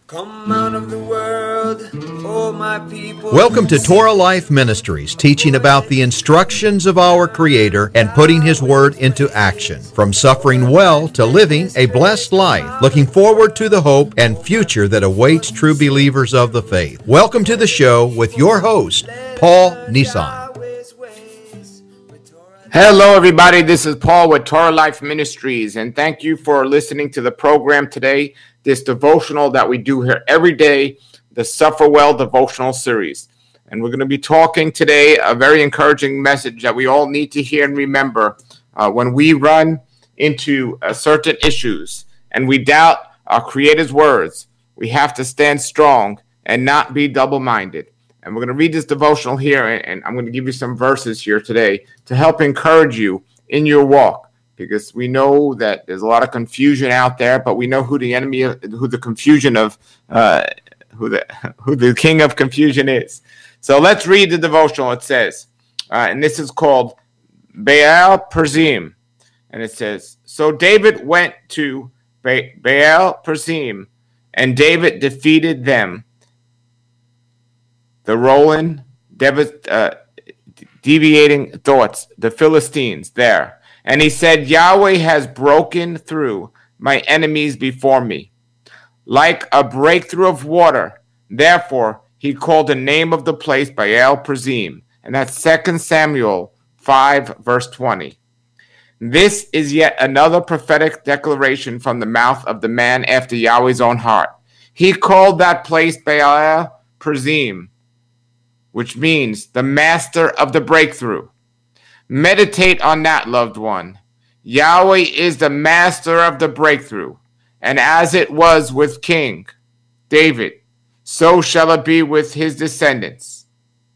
Come out of the world, oh my people. Welcome to Torah Life Ministries, teaching about the instructions of our Creator and putting His Word into action. From suffering well to living a blessed life, looking forward to the hope and future that awaits true believers of the faith. Welcome to the show with your host, Paul Nissan. Hello, everybody. This is Paul with Torah Life Ministries, and thank you for listening to the program today, this devotional that we do here every day, the Suffer Well devotional series. And we're going to be talking today a very encouraging message that we all need to hear and remember when we run into certain issues and we doubt our Creator's words. We have to stand strong and not be double-minded. And we're going to read this devotional here, and I'm going to give you some verses here today to help encourage you in your walk, because we know that there's a lot of confusion out there, but we know who the enemy, who the confusion of, who the king of confusion is. So let's read the devotional. It says, and this is called Baal Perazim, and it says, so David went to Baal Perazim, and David defeated them. The rolling, deviating thoughts, the Philistines there. And he said, Yahweh has broken through my enemies before me, like a breakthrough of water. Therefore, he called the name of the place Baal Perazim. And that's 2 Samuel 5, verse 20. This is yet another prophetic declaration from the mouth of the man after Yahweh's own heart. He called that place Baal Perazim, which means the master of the breakthrough. Meditate on that, loved one. Yahweh is the master of the breakthrough. And as it was with King David, so shall it be with his descendants.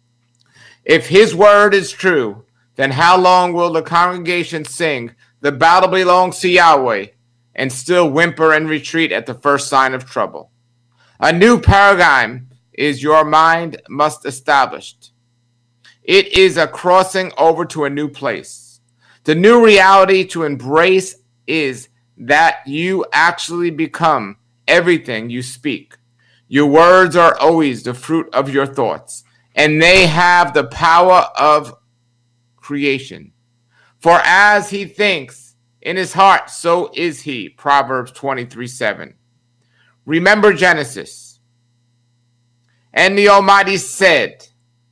If his word is true, then how long will the congregation sing, the battle belongs to Yahweh, and still whimper and retreat at the first sign of trouble? A new paradigm is your mind must established. It is a crossing over to a new place. The new reality to embrace is that you actually become everything you speak. Your words are always the fruit of your thoughts, and they have the power of creation. For as he thinks in his heart, so is he. Proverbs 23:7. Remember Genesis. And the Almighty said,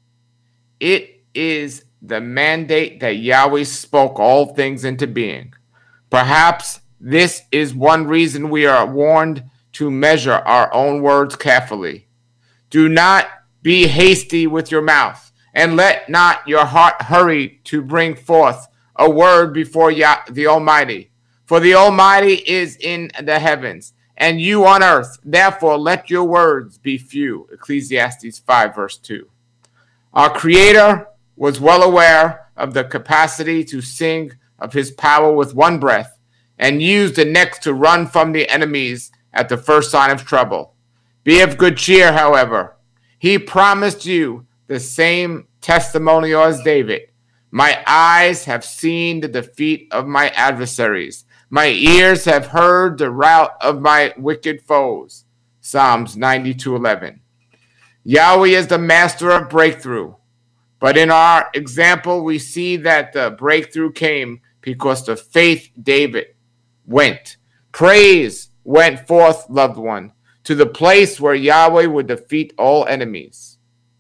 it is the mandate that Yahweh spoke all things into being. Perhaps this is one reason we are warned to measure our own words carefully. Do not be hasty with your mouth, and let not your heart hurry to bring forth a word before the Almighty. For the Almighty is in the heavens, and you on earth. Therefore, let your words be few. Ecclesiastes 5, verse 2. Our Creator was well aware of the capacity to sing of his power with one breath and use the next to run from the enemies at the first sign of trouble. Be of good cheer, however. He promised you the same testimony as David. My eyes have seen the defeat of my adversaries. My ears have heard the rout of my wicked foes. Psalms 92:11. Yahweh is the master of breakthrough. But in our example, we see that the breakthrough came because the faith David went. Praise went forth, loved one, to the place where Yahweh would defeat all enemies.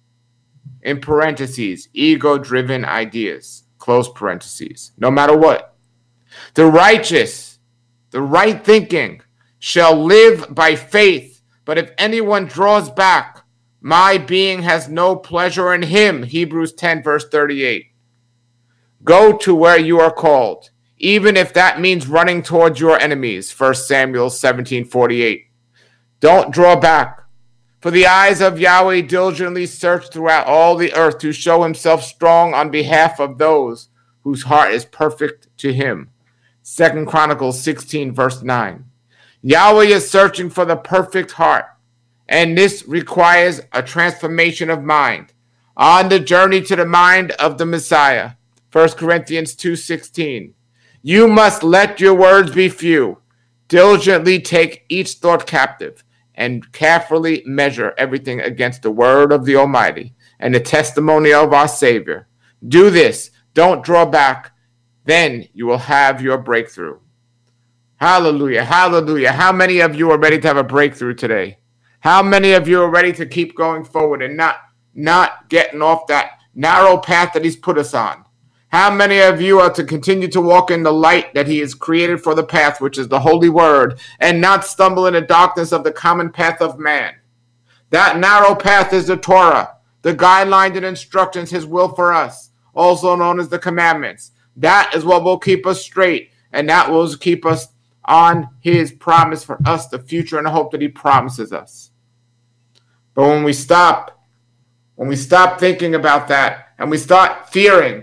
In parentheses, ego-driven ideas, close parentheses, no matter what. The righteous, the right thinking, shall live by faith. But if anyone draws back, my being has no pleasure in him. Hebrews 10, verse 38. Go to where you are called, even if that means running towards your enemies. 1 Samuel 17:48. Don't draw back. For the eyes of Yahweh diligently search throughout all the earth to show himself strong on behalf of those whose heart is perfect to him. 2 Chronicles 16, verse 9. Yahweh is searching for the perfect heart, and this requires a transformation of mind. On the journey to the mind of the Messiah, 1 Corinthians 2:16. You must let your words be few. Diligently take each thought captive and carefully measure everything against the word of the Almighty and the testimony of our Savior. Do this. Don't draw back. Then you will have your breakthrough. Hallelujah. Hallelujah. How many of you are ready to have a breakthrough today? How many of you are ready to keep going forward and not getting off that narrow path that he's put us on? How many of you are to continue to walk in the light that he has created for the path, which is the holy word, and not stumble in the darkness of the common path of man? That narrow path is the Torah, the guidelines and instructions, his will for us, also known as the commandments. That is what will keep us straight, and that will keep us on his promise for us, the future and the hope that he promises us. But when we stop thinking about that and we start fearing,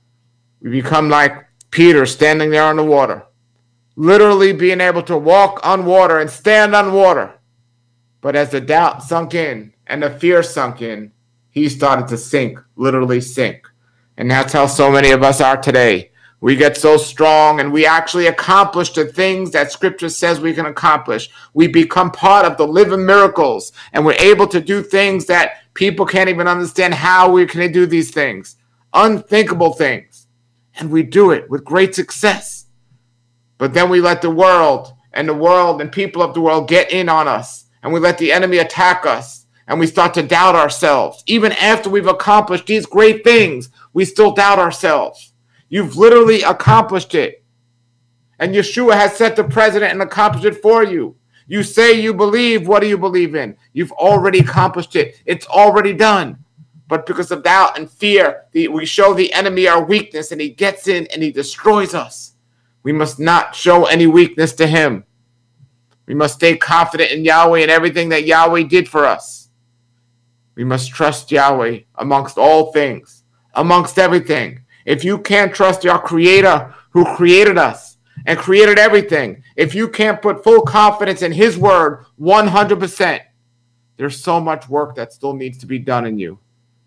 we become like Peter standing there on the water, literally being able to walk on water and stand on water. But as the doubt sunk in and the fear sunk in, he started to sink, literally sink. And that's how so many of us are today. We get so strong and we actually accomplish the things that Scripture says we can accomplish. We become part of the living miracles, and we're able to do things that people can't even understand how we can do these things. Unthinkable things. And we do it with great success. But then we let the world and people of the world get in on us, and we let the enemy attack us, and we start to doubt ourselves. Even after we've accomplished these great things, we still doubt ourselves. You've literally accomplished it. And Yeshua has set the precedent and accomplished it for you. You say you believe. What do you believe in? You've already accomplished it. It's already done. But because of doubt and fear, we show the enemy our weakness, and he gets in and he destroys us. We must not show any weakness to him. We must stay confident in Yahweh and everything that Yahweh did for us. We must trust Yahweh amongst all things, amongst everything. If you can't trust your Creator who created us and created everything, if you can't put full confidence in his word 100%, there's so much work that still needs to be done in you.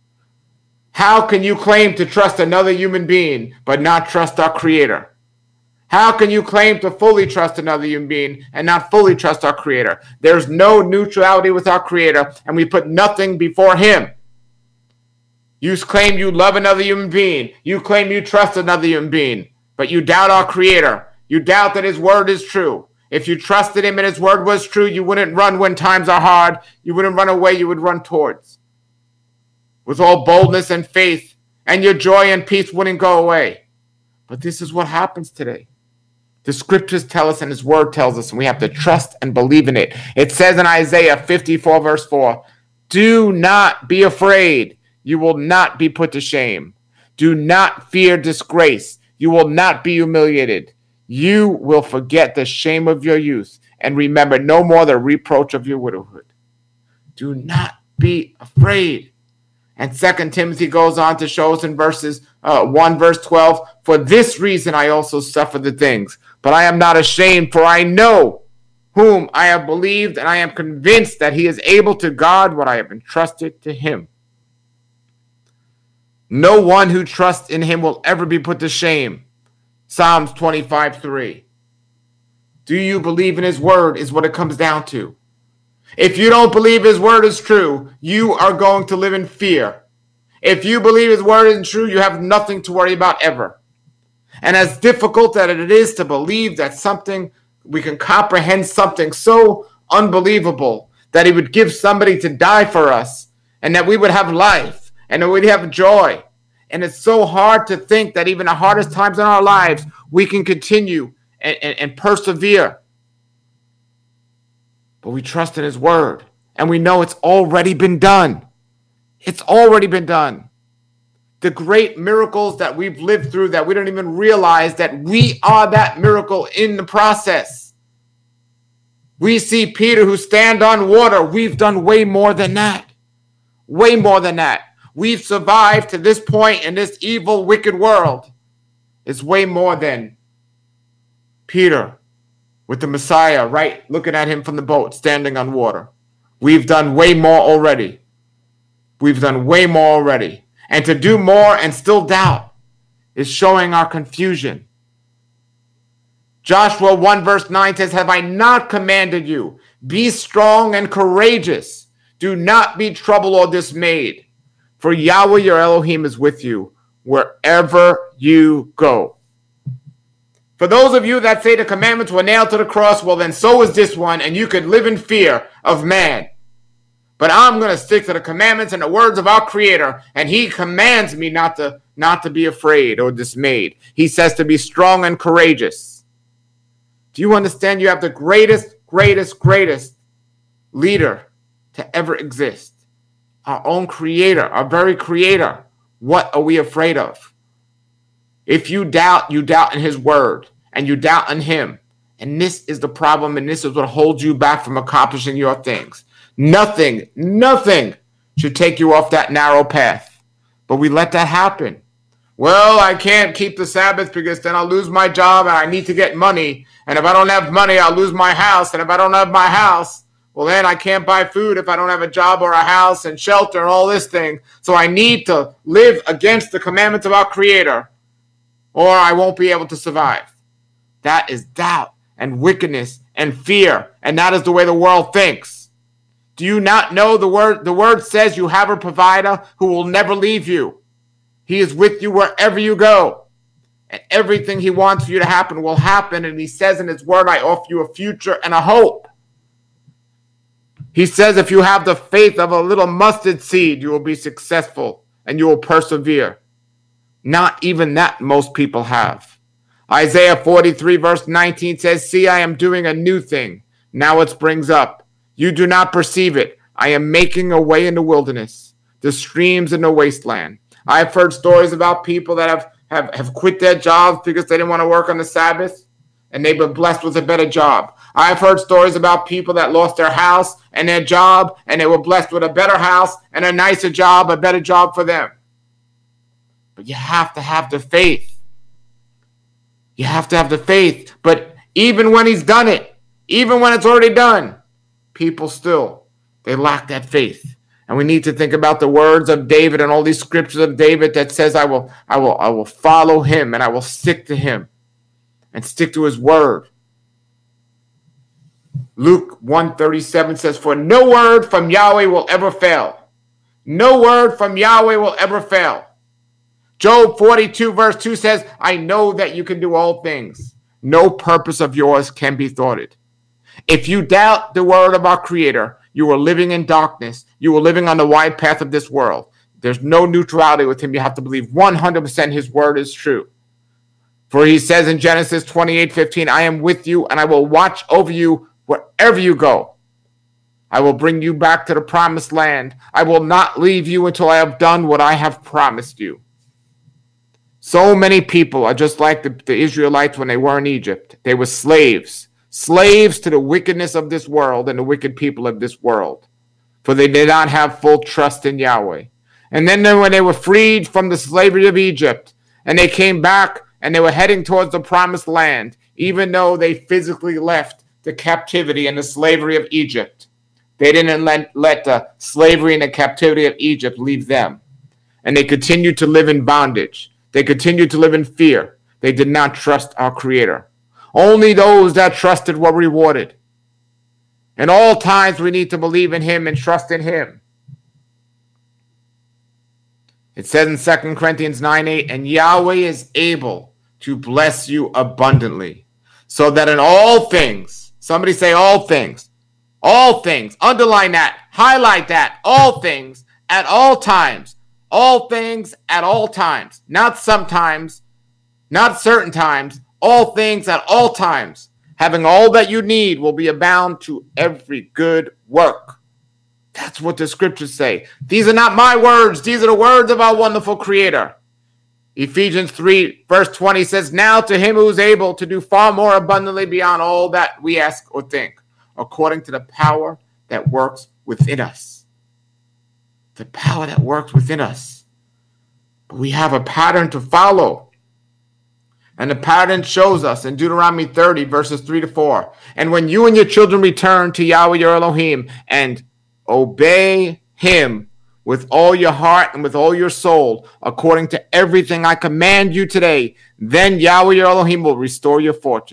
How can you claim to trust another human being but not trust our Creator? How can you claim to fully trust another human being and not fully trust our Creator? There's no neutrality with our Creator, and we put nothing before him. You claim you love another human being. You claim you trust another human being, but you doubt our Creator. You doubt that his word is true. If you trusted him and his word was true, you wouldn't run when times are hard. You wouldn't run away. You would run towards. With all boldness and faith, and your joy and peace wouldn't go away. But this is what happens today. The Scriptures tell us and his word tells us, and we have to trust and believe in it. It says in Isaiah 54 verse 4, do not be afraid. You will not be put to shame. Do not fear disgrace. You will not be humiliated. You will forget the shame of your youth and remember no more the reproach of your widowhood. Do not be afraid. And 2 Timothy goes on to show us in verses 1 verse 12, for this reason I also suffer the things, but I am not ashamed, for I know whom I have believed, and I am convinced that he is able to guard what I have entrusted to him. No one who trusts in him will ever be put to shame. Psalms 25:3. Do you believe in his word is what it comes down to. If you don't believe his word is true, you are going to live in fear. If you believe his word isn't true, you have nothing to worry about ever. And as difficult as it is to believe that we can comprehend something so unbelievable, that he would give somebody to die for us, and that we would have life, and that we'd have joy. And it's so hard to think that even the hardest times in our lives, we can continue and persevere. But we trust in his word, and we know it's already been done. It's already been done. The great miracles that we've lived through that we don't even realize that we are that miracle in the process. We see Peter who stand on water. We've done way more than that. Way more than that. We've survived to this point in this evil, wicked world. It's way more than Peter with the Messiah, right? Looking at him from the boat, standing on water. We've done way more already. We've done way more already. And to do more and still doubt is showing our confusion. Joshua 1 verse 9 says, have I not commanded you? Be strong and courageous. Do not be troubled or dismayed. For Yahweh your Elohim is with you wherever you go. For those of you that say the commandments were nailed to the cross, well then so is this one, and you could live in fear of man. But I'm going to stick to the commandments and the words of our Creator, and He commands me not to be afraid or dismayed. He says to be strong and courageous. Do you understand? You have the greatest leader to ever exist. Our own Creator, our very Creator. What are we afraid of? If you doubt in His word, and you doubt in Him. And this is the problem, and this is what holds you back from accomplishing your things. Nothing should take you off that narrow path. But we let that happen. Well, I can't keep the Sabbath because then I'll lose my job and I need to get money. And if I don't have money, I'll lose my house. And if I don't have my house, well, then I can't buy food if I don't have a job or a house and shelter and all this thing. So I need to live against the commandments of our Creator, or I won't be able to survive. That is doubt and wickedness and fear. And that is the way the world thinks. Do you not know the word? The word says you have a provider who will never leave you. He is with you wherever you go. And everything He wants you to happen will happen. And He says in His word, I offer you a future and a hope. He says if you have the faith of a little mustard seed, you will be successful and you will persevere. Not even that most people have. Isaiah 43 verse 19 says, see, I am doing a new thing. Now it springs up. You do not perceive it. I am making a way in the wilderness, the streams in the wasteland. I've heard stories about people that have quit their jobs because they didn't want to work on the Sabbath, and they've been blessed with a better job. I've heard stories about people that lost their house and their job, and they were blessed with a better house and a nicer job, a better job for them. But you have to have the faith. You have to have the faith. But even when He's done it, even when it's already done, people still, they lack that faith. And we need to think about the words of David and all these scriptures of David that says, I will follow Him and I will stick to Him and stick to His word. Luke 1:37 says, for no word from Yahweh will ever fail. No word from Yahweh will ever fail. Job 42 verse 2 says, I know that you can do all things. No purpose of yours can be thwarted. If you doubt the word of our Creator, you are living in darkness. You are living on the wide path of this world. There's no neutrality with Him. You have to believe 100% His word is true. For He says in Genesis 28:15, I am with you and I will watch over you wherever you go. I will bring you back to the promised land. I will not leave you until I have done what I have promised you. So many people are just like the Israelites when they were in Egypt. They were slaves to the wickedness of this world and the wicked people of this world, for they did not have full trust in Yahweh. And then when they were freed from the slavery of Egypt and they came back and they were heading towards the promised land, even though they physically left the captivity and the slavery of Egypt, they didn't let the slavery and the captivity of Egypt leave them. And they continued to live in bondage. They continued to live in fear. They did not trust our Creator. Only those that trusted were rewarded. In all times, we need to believe in Him and trust in Him. It says in 2 Corinthians 9:8, and Yahweh is able to bless you abundantly, so that in all things, somebody say all things, underline that, highlight that, all things, at all times, all things at all times, not sometimes, not certain times, all things at all times, having all that you need will be abound to every good work. That's what the scriptures say. These are not my words. These are the words of our wonderful Creator. Ephesians 3 verse 20 says, now to Him who is able to do far more abundantly beyond all that we ask or think, according to the power that works within us. The power that works within us. But we have a pattern to follow. And the pattern shows us in Deuteronomy 30, verses 3-4. And when you and your children return to Yahweh your Elohim and obey Him with all your heart and with all your soul, according to everything I command you today, then Yahweh your Elohim will restore your fortunes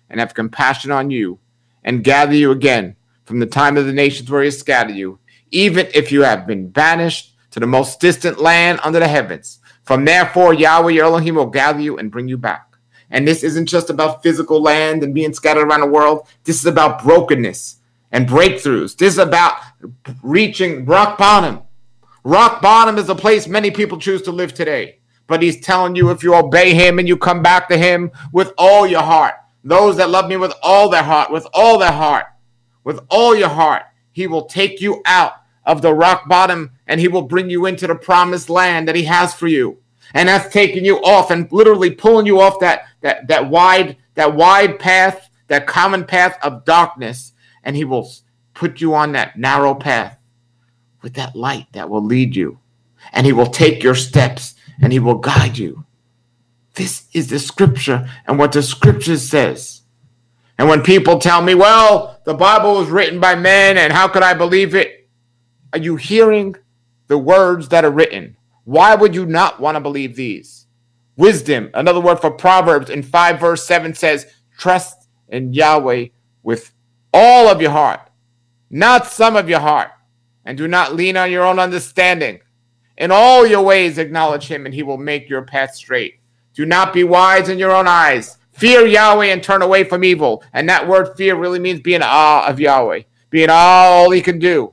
and have compassion on you, and gather you again from the time of the nations where he has scattered you, even if you have been banished to the most distant land under the heavens. From therefore, Yahweh your Elohim will gather you and bring you back. And this isn't just about physical land and being scattered around the world. This is about brokenness and breakthroughs. This is about reaching rock bottom. Rock bottom is a place many people choose to live today. But he's telling you, if you obey him and you come back to him with all your heart, those that love me with all their heart, with all their heart, with all your heart, he will take you out of the rock bottom and he will bring you into the promised land that he has for you. And that's taking you off and literally pulling you off that wide path, that common path of darkness. And he will put you on that narrow path with that light that will lead you. And he will take your steps and he will guide you. This is the scripture and what the scripture says. And when people tell me, well, the Bible was written by men and how could I believe it? Are you hearing the words that are written? Why would you not want to believe these? Wisdom, another word for Proverbs in 5 verse 7 says, trust in Yahweh with all of your heart, not some of your heart, and do not lean on your own understanding. In all your ways acknowledge him and he will make your path straight. Do not be wise in your own eyes. Fear Yahweh and turn away from evil. And that word fear really means be in awe of Yahweh. Be in awe of all he can do.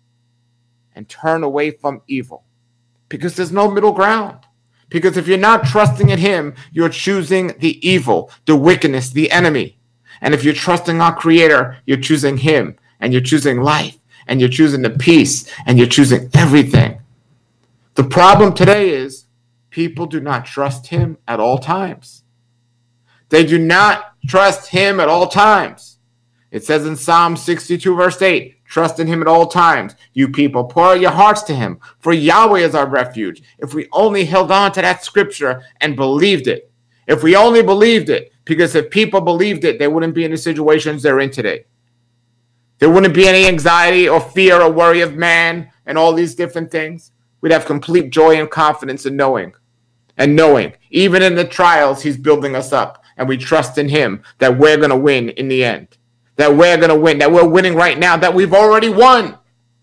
And turn away from evil. Because there's no middle ground. Because if you're not trusting in him, you're choosing the evil, the wickedness, the enemy. And if you're trusting our Creator, you're choosing him. And you're choosing life. And you're choosing the peace. And you're choosing everything. The problem today is people do not trust him at all times. They do not trust him at all times. It says in Psalm 62 verse 8, trust in him at all times. You people, pour out your hearts to him, for Yahweh is our refuge. If we only held on to that scripture and believed it. If we only believed it. Because if people believed it, they wouldn't be in the situations they're in today. There wouldn't be any anxiety or fear or worry of man and all these different things. We'd have complete joy and confidence in knowing. And knowing, even in the trials, he's building us up. And we trust in him that we're going to win in the end. That we're going to win. That we're winning right now. That we've already won.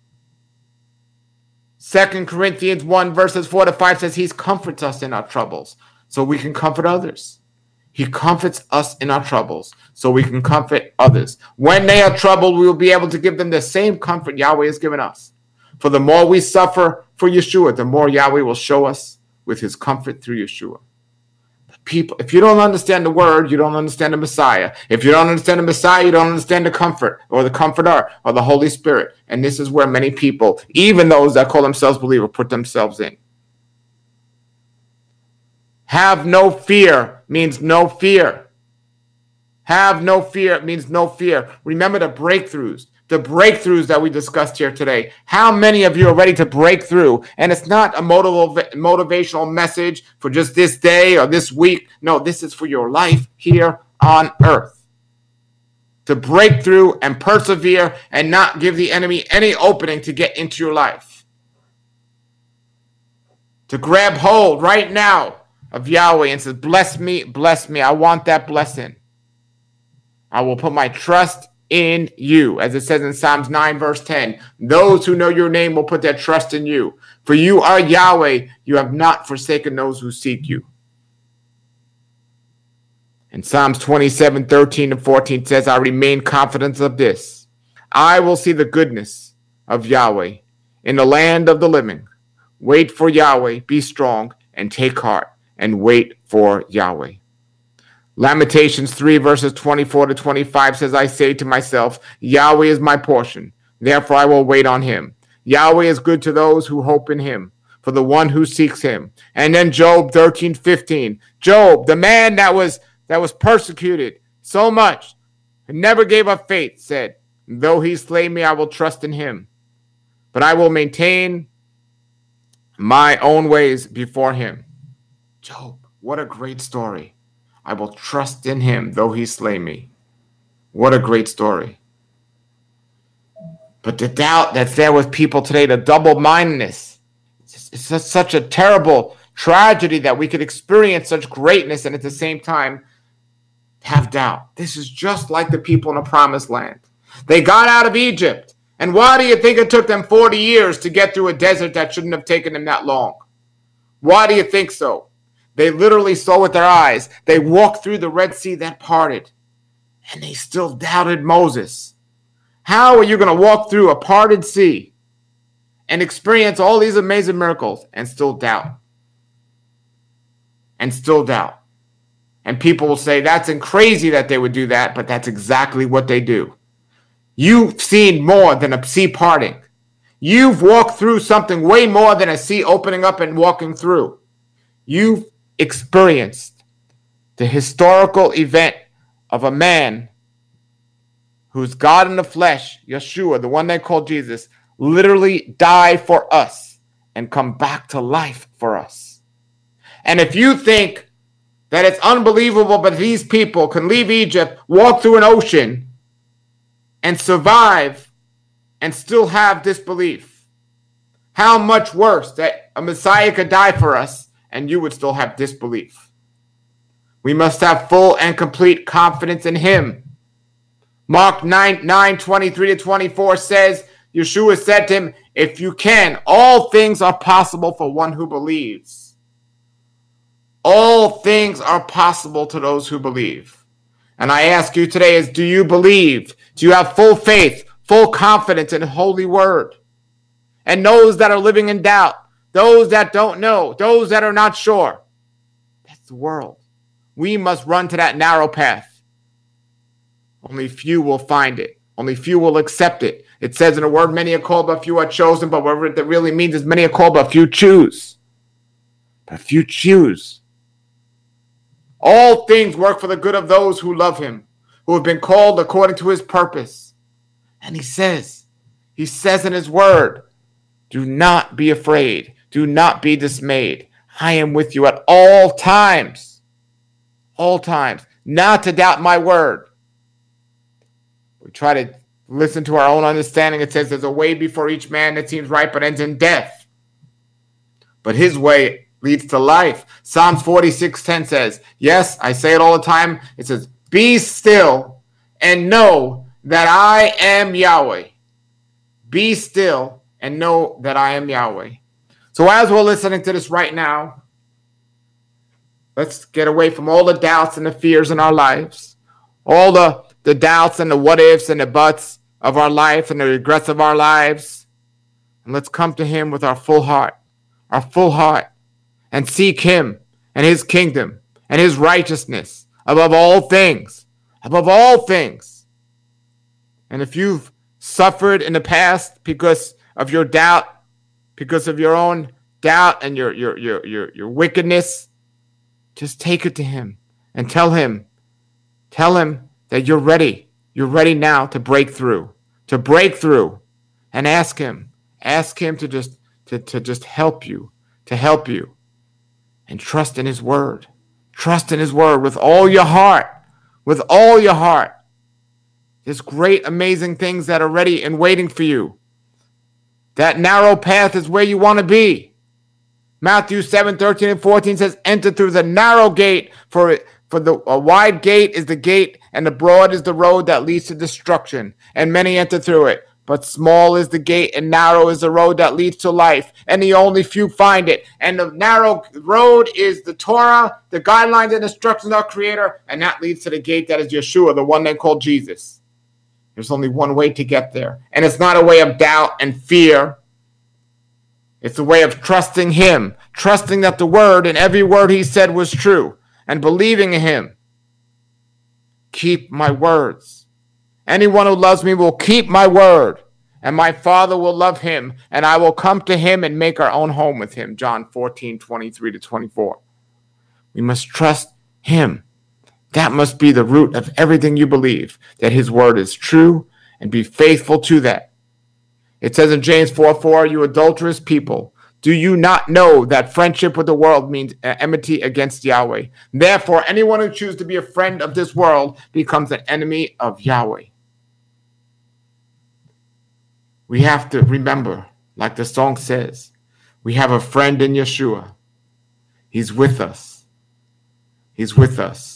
2 Corinthians 1 verses 4 to 5 says he comforts us in our troubles so we can comfort others. He comforts us in our troubles so we can comfort others. When they are troubled, we will be able to give them the same comfort Yahweh has given us. For the more we suffer for Yeshua, the more Yahweh will show us with his comfort through Yeshua. People, if you don't understand the word, you don't understand the Messiah. If you don't understand the Messiah, you don't understand the comfort or the comforter or the Holy Spirit. And this is where many people, even those that call themselves believers, put themselves in. Have no fear means no fear. Have no fear means no fear. Remember the breakthroughs that we discussed here today. How many of you are ready to break through? And it's not a motivational message for just this day or this week. No, this is for your life here on earth. To break through and persevere and not give the enemy any opening to get into your life. To grab hold right now of Yahweh and say, bless me, I want that blessing. I will put my trust in you. As it says in Psalms 9 verse 10, those who know your name will put their trust in you. For you are Yahweh, you have not forsaken those who seek you. And Psalms 27, 13 and 14 says, I remain confident of this. I will see the goodness of Yahweh in the land of the living. Wait for Yahweh, be strong, and take heart, and wait for Yahweh. Lamentations 3 verses 24 to 25 says, I say to myself, Yahweh is my portion. Therefore I will wait on him. Yahweh is good to those who hope in him, for the one who seeks him. And then Job 13:15. Job, the man that was persecuted so much, and never gave up faith, said, though he slay me, I will trust in him. But I will maintain my own ways before him. Job, what a great story. I will trust in him, though he slay me. What a great story. But the doubt that's there with people today, the double-mindedness, it's such a terrible tragedy that we could experience such greatness and at the same time have doubt. This is just like the people in the promised land. They got out of Egypt. And why do you think it took them 40 years to get through a desert that shouldn't have taken them that long? Why do you think so? They literally saw with their eyes. They walked through the Red Sea that parted. And they still doubted Moses. How are you going to walk through a parted sea and experience all these amazing miracles and still doubt? And still doubt. And people will say that's crazy that they would do that, but that's exactly what they do. You've seen more than a sea parting. You've walked through something way more than a sea opening up and walking through. You've experienced the historical event of a man who's God in the flesh, Yeshua, the one they call Jesus, literally die for us and come back to life for us. And if you think that it's unbelievable, but these people can leave Egypt, walk through an ocean, and survive and still have disbelief, how much worse that a Messiah could die for us and you would still have disbelief. We must have full and complete confidence in him. Mark 9:23-24 says, Yeshua said to him, if you can, all things are possible for one who believes. All things are possible to those who believe. And I ask you today is, do you believe? Do you have full faith, full confidence in the Holy Word? And those that are living in doubt, those that don't know, those that are not sure, that's the world. We must run to that narrow path. Only few will find it. Only few will accept it. It says in the word, many are called, but few are chosen. But what it really means is many are called, but few choose. But few choose. All things work for the good of those who love him, who have been called according to his purpose. And he says in his word, do not be afraid. Do not be dismayed. I am with you at all times. All times. Not to doubt my word. We try to listen to our own understanding. It says there's a way before each man that seems right but ends in death. But his way leads to life. Psalms 46:10 says, yes, I say it all the time. It says, be still and know that I am Yahweh. Be still and know that I am Yahweh. So as we're listening to this right now, let's get away from all the doubts and the fears in our lives, all the doubts and the what ifs and the buts of our life and the regrets of our lives. And let's come to him with our full heart, and seek him and his kingdom and his righteousness above all things, above all things. And if you've suffered in the past because of your doubt, because of your own doubt and your wickedness, just take it to him and tell him that you're ready. You're ready now to break through, and ask him to just help you, and trust in his word. Trust in his word with all your heart, There's great, amazing things that are ready and waiting for you. That narrow path is where you want to be. Matthew 7:13-14 says, enter through the narrow gate, for a wide gate is the gate, and the broad is the road that leads to destruction, and many enter through it. But small is the gate, and narrow is the road that leads to life, and the only few find it. And the narrow road is the Torah, the guidelines and instructions of our Creator, and that leads to the gate that is Yeshua, the one they call Jesus. There's only one way to get there, and it's not a way of doubt and fear. It's a way of trusting him, trusting that the word and every word he said was true, and believing in him. Keep my words. Anyone who loves me will keep my word, and my Father will love him, and I will come to him and make our own home with him. John 14:23-24. We must trust him. That must be the root of everything you believe, that his word is true, and be faithful to that. It says in James 4:4, you adulterous people, do you not know that friendship with the world means enmity against Yahweh? Therefore, anyone who chooses to be a friend of this world becomes an enemy of Yahweh. We have to remember, like the song says, we have a friend in Yeshua. He's with us. He's with us.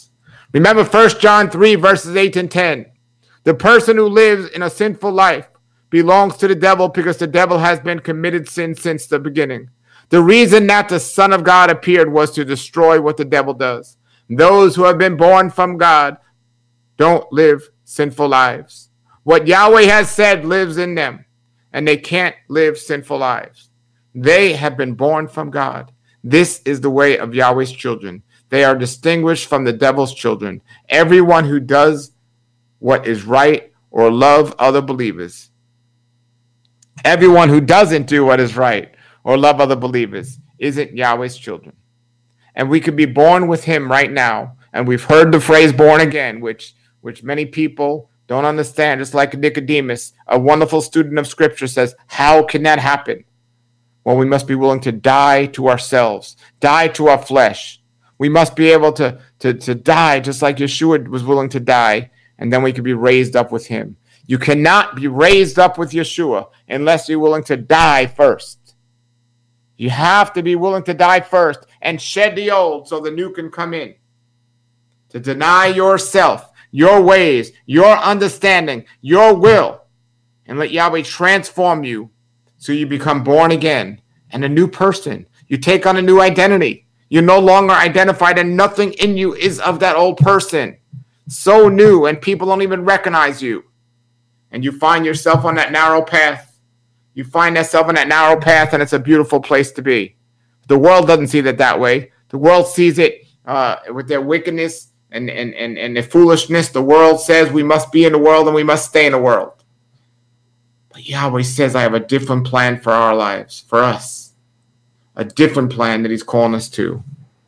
Remember 1 John 3, verses 8 and 10. The person who lives in a sinful life belongs to the devil because the devil has been committed sin since the beginning. The reason that the Son of God appeared was to destroy what the devil does. Those who have been born from God don't live sinful lives. What Yahweh has said lives in them, and they can't live sinful lives. They have been born from God. This is the way of Yahweh's children. They are distinguished from the devil's children. Everyone who does what is right or love other believers. Everyone who doesn't do what is right or love other believers isn't Yahweh's children. And we could be born with him right now. And we've heard the phrase born again, which many people don't understand. Just like Nicodemus, a wonderful student of scripture, says, how can that happen? Well, we must be willing to die to ourselves, die to our flesh. We must be able to die just like Yeshua was willing to die, and then we can be raised up with him. You cannot be raised up with Yeshua unless you're willing to die first. You have to be willing to die first and shed the old so the new can come in. To deny yourself, your ways, your understanding, your will, and let Yahweh transform you so you become born again and a new person. You take on a new identity. You're no longer identified, and nothing in you is of that old person. So new, and people don't even recognize you. And you find yourself on that narrow path. You find yourself on that narrow path, and it's a beautiful place to be. The world doesn't see it that way. The world sees it with their wickedness and their foolishness. The world says we must be in the world and we must stay in the world. But Yahweh says, I have a different plan for our lives, for us. A different plan that he's calling us to.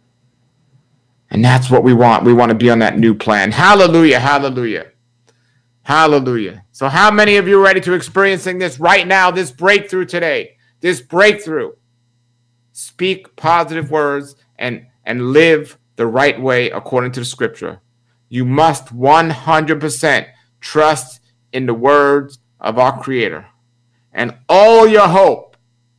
And that's what we want. We want to be on that new plan. Hallelujah, hallelujah, hallelujah. So how many of you are ready to experiencing this right now, this breakthrough today, this breakthrough? Speak positive words and live the right way according to the scripture. You must 100% trust in the words of our Creator. And all your hope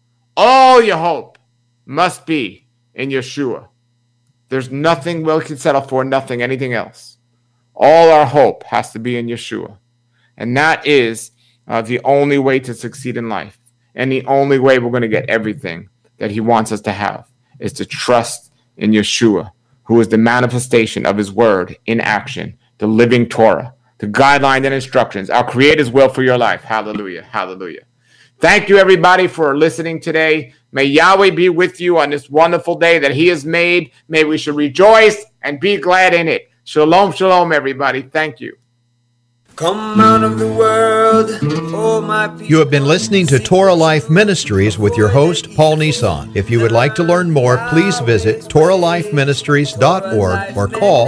must be in Yeshua. There's nothing we can settle for, nothing, anything else. All our hope has to be in Yeshua. And that is the only way to succeed in life. And the only way we're going to get everything that he wants us to have is to trust in Yeshua, who is the manifestation of his word in action, the living Torah, the guidelines and instructions, our Creator's will for your life. Hallelujah, hallelujah. Thank you, everybody, for listening today. May Yahweh be with you on this wonderful day that he has made. May we should rejoice and be glad in it. Shalom, shalom, everybody. Thank you. Come out of the world, oh my people. You have been listening to Torah Life Ministries with your host, Paul Nissan. If you would like to learn more, please visit TorahLifeMinistries.org or call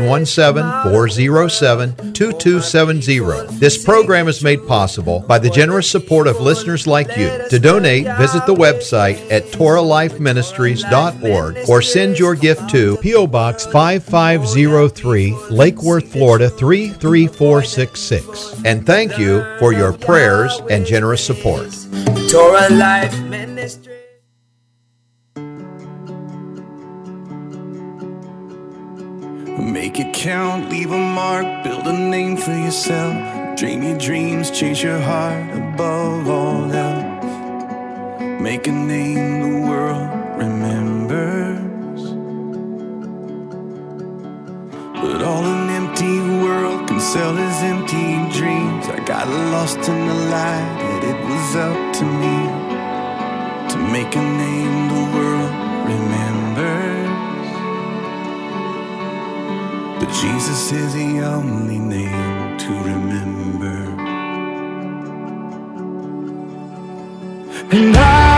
917-407-2270. This program is made possible by the generous support of listeners like you. To donate, visit the website at TorahLifeMinistries.org or send your gift to P.O. Box 5503, Lake Worth, Florida 33466. And thank you for your prayers and generous support. Torah Life Ministry. Make it count, leave a mark, build a name for yourself. Dream your dreams, chase your heart above all else. Make a name the world remembers. But all an empty world can sell his empty dreams. I got lost in the light, and it was up to me to make a name the world remembers. But Jesus is the only name to remember. And